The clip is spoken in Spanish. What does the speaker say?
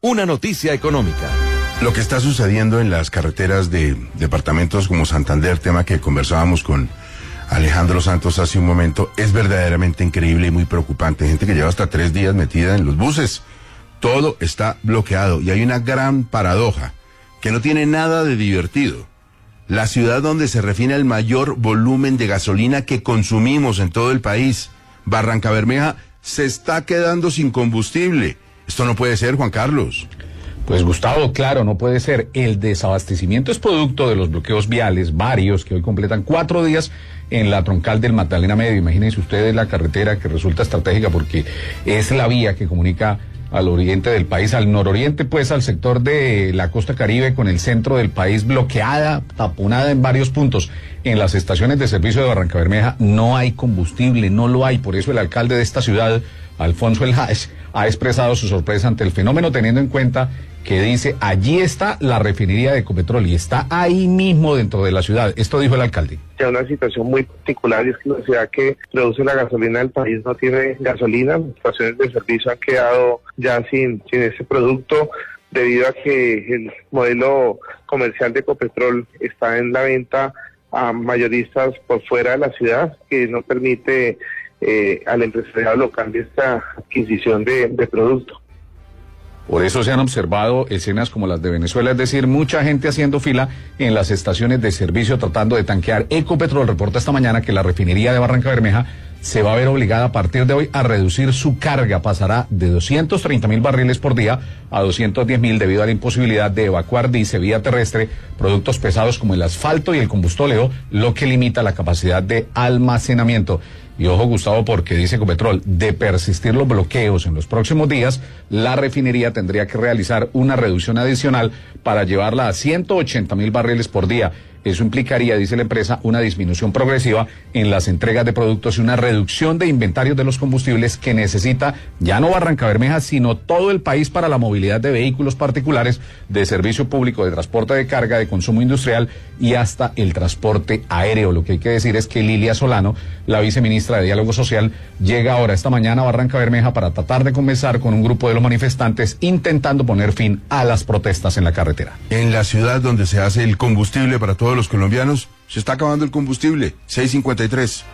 una noticia económica. Lo que está sucediendo en las carreteras de departamentos como Santander, tema que conversábamos con Alejandro Santos hace un momento, es verdaderamente increíble y muy preocupante. Gente que lleva hasta 3 días metida en los buses. Todo está bloqueado y hay una gran paradoja que no tiene nada de divertido. La ciudad donde se refina el mayor volumen de gasolina que consumimos en todo el país, Barrancabermeja, se está quedando sin combustible. Esto no puede ser, Juan Carlos. Pues Gustavo, claro, no puede ser. El desabastecimiento es producto de los bloqueos viales, varios, que hoy completan 4 días en la troncal del Magdalena Medio. Imagínense ustedes la carretera que resulta estratégica porque es la vía que comunica al oriente del país, al nororiente, pues al sector de la costa Caribe con el centro del país bloqueada, taponada en varios puntos. En las estaciones de servicio de Barrancabermeja no hay combustible, no lo hay. Por eso el alcalde de esta ciudad, Alfonso El Haj, ha expresado su sorpresa ante el fenómeno, teniendo en cuenta que dice, allí está la refinería de Ecopetrol y está ahí mismo dentro de la ciudad. Esto dijo el alcalde. Ya una situación muy particular, y es que la ciudad que produce la gasolina del país no tiene gasolina. Las estaciones de servicio han quedado ya sin ese producto debido a que el modelo comercial de Ecopetrol está en la venta a mayoristas por fuera de la ciudad, que no permite al empresariado local de esta adquisición de producto. Por eso se han observado escenas como las de Venezuela, es decir, mucha gente haciendo fila en las estaciones de servicio tratando de tanquear. Ecopetrol reporta esta mañana que la refinería de Barrancabermeja se va a ver obligada a partir de hoy a reducir su carga. Pasará de 230.000 barriles por día a 210.000 debido a la imposibilidad de evacuar dice vía terrestre productos pesados como el asfalto y el combustóleo, lo que limita la capacidad de almacenamiento. Y ojo, Gustavo, porque dice Ecopetrol, de persistir los bloqueos en los próximos días, la refinería tendría que realizar una reducción adicional para llevarla a 180.000 barriles por día. Eso implicaría, dice la empresa, una disminución progresiva en las entregas de productos y una reducción de inventarios de los combustibles que necesita ya no Barrancabermeja, sino todo el país para la movilidad de vehículos particulares, de servicio público, de transporte de carga, de consumo industrial y hasta el transporte aéreo. Lo que hay que decir es que Lilia Solano, la viceministra de Diálogo Social, llega ahora esta mañana a Barrancabermeja para tratar de conversar con un grupo de los manifestantes intentando poner fin a las protestas en la carretera. En la ciudad donde se hace el combustible para todos los colombianos, se está acabando el combustible. 6:53.